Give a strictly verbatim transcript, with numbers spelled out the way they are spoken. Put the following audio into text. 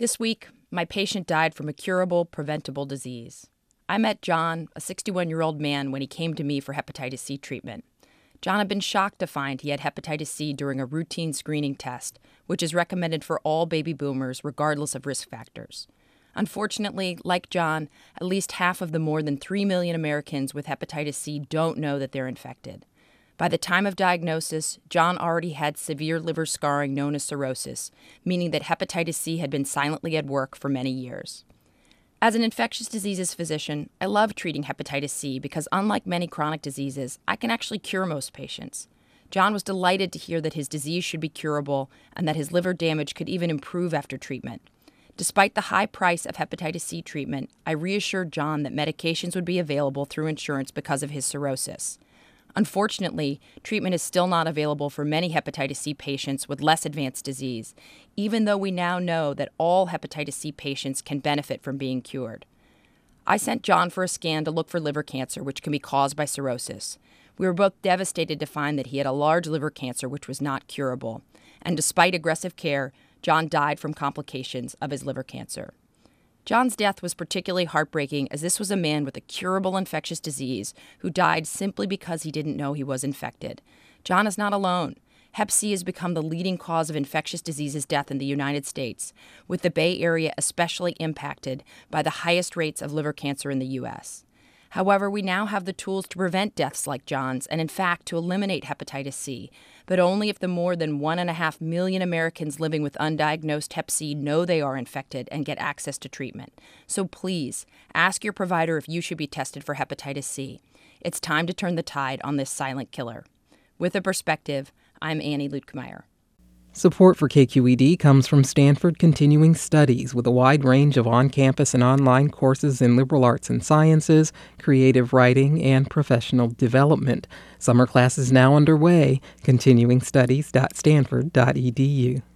This week, my patient died from a curable, preventable disease. I met John, a sixty-one-year-old man, when he came to me for hepatitis C treatment. John had been shocked to find he had hepatitis C during a routine screening test, which is recommended for all baby boomers regardless of risk factors. Unfortunately, like John, at least half of the more than three million Americans with hepatitis C don't know that they're infected. By the time of diagnosis, John already had severe liver scarring known as cirrhosis, meaning that hepatitis C had been silently at work for many years. As an infectious diseases physician, I love treating hepatitis C because unlike many chronic diseases, I can actually cure most patients. John was delighted to hear that his disease should be curable and that his liver damage could even improve after treatment. Despite the high price of hepatitis C treatment, I reassured John that medications would be available through insurance because of his cirrhosis. Unfortunately, treatment is still not available for many hepatitis C patients with less advanced disease, even though we now know that all hepatitis C patients can benefit from being cured. I sent John for a scan to look for liver cancer, which can be caused by cirrhosis. We were both devastated to find that he had a large liver cancer which was not curable, and despite aggressive care, John died from complications of his liver cancer. John's death was particularly heartbreaking as this was a man with a curable infectious disease who died simply because he didn't know he was infected. John is not alone. Hep C has become the leading cause of infectious diseases death in the United States, with the Bay Area especially impacted by the highest rates of liver cancer in the U S However, we now have the tools to prevent deaths like John's and, in fact, to eliminate hepatitis C, but only if the more than one and a half million Americans living with undiagnosed hep C know they are infected and get access to treatment. So please, ask your provider if you should be tested for hepatitis C. It's time to turn the tide on this silent killer. With a perspective, I'm Annie Lutkemeyer. Support for K Q E D comes from Stanford Continuing Studies, with a wide range of on-campus and online courses in liberal arts and sciences, creative writing, and professional development. Summer classes now underway. continuing studies dot stanford dot e d u.